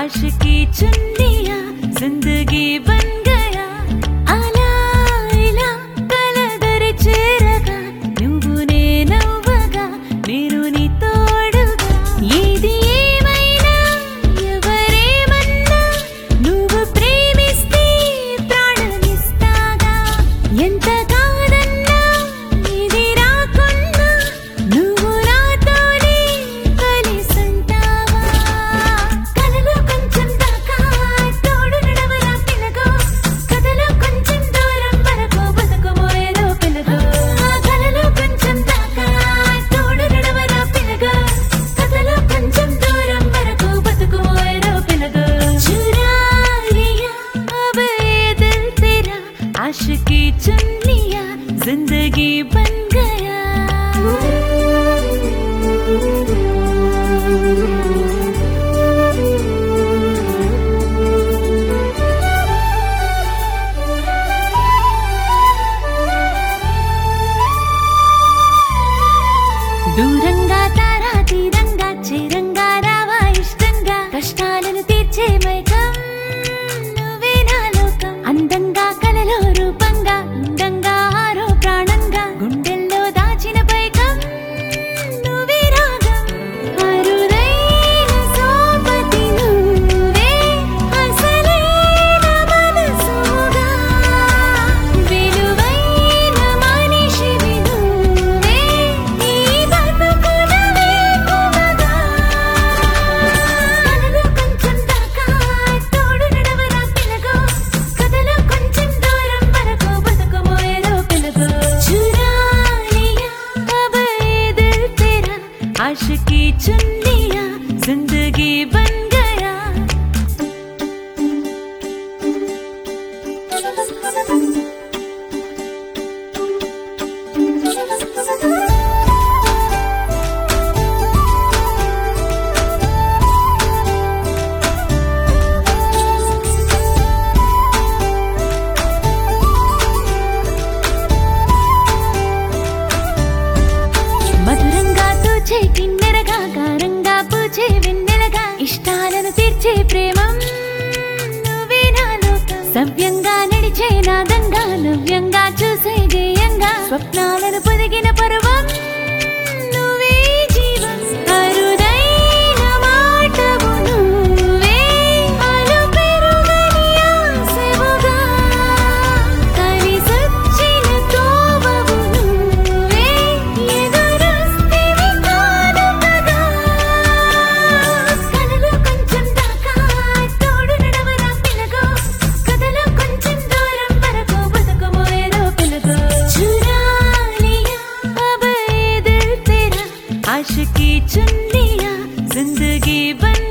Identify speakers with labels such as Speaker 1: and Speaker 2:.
Speaker 1: आशिकी चुन लिया जिंदगी बन गया अला इला कलदर चेरगा నువ్వు నేనవ్వగా నేను నీ తోడుగా ఏది ఏమైనా ఎవరేమన్నా నువ్వు ప్రేమిస్తే ప్రాణమిస్తాగా ఎంత కాదన్నా ఇది రాకున్నా నువ్వు నాతోనే కలిసుంటావా కలలో కొంచెం దాకా తోడు నడవరా పిలగో కథలో కొంచెం దూరం వరకు బతుకుమోయేదో పిలగో కలలో కొంచెం దాకా తోడు నడవరా పిలగో కథలో కొంచెం దూరం వరకు బతుకుమోయేదో పిలగో चुरा लिया अब ये दिल तेरा आशिकी चुन लिया जिंदगी बन गया దూరంగా తారా తీరంగా చేరంగా రావా ఇష్టంగా కష్టాలను తీర్చే మైకం నువ్వే నా లోకం అందంగా కలలో రూపంగా అందంగా ఆరో ప్రాణంగా గుండెల్లో దాచిన పైకం నువ్వే రాగం అరుదైన సోపతి నువ్వే అసలైన మనసుగా విలువైన మనిషివి నువ్వే ఈ బతుకున వేకువగా కలలో కొంచెం దాకా తోడు నడవరా పిలగో కథలో కొంచెం దూరం వరకు బతుకుమోయేదో పిలగో चुरा लिया अब ये दिल तेरा आशिकी चुन लिया जिंदगी बन गया మధురంగా తోచే కిన్నెరగా గారంగా పూచే వెన్నెలగా ఇష్టాలను తీర్చే ప్రేమం నువ్వే నా లోకం సవ్యంగా నడిచే నాదంగా నవ్యంగా చూసే గేయంగా స్వప్నాలను పొదిగిన పర్వం నువ్వే జీవం అరుదైన మాటవు నువ్వే అలుపెరుగని ఆశవుగా కలిసొచ్చిన తోవవు నువ్వే ఎదురొస్తేవి కానుకగా కలలో కొంచెం దాకా తోడు నడవరా పిలగో కథలో కొంచెం దూరం వరకు బతుకుమోయేదో పిలగో चुरा लिया अब ये दिल तेरा आशिकी चुन लिया जिंदगी बन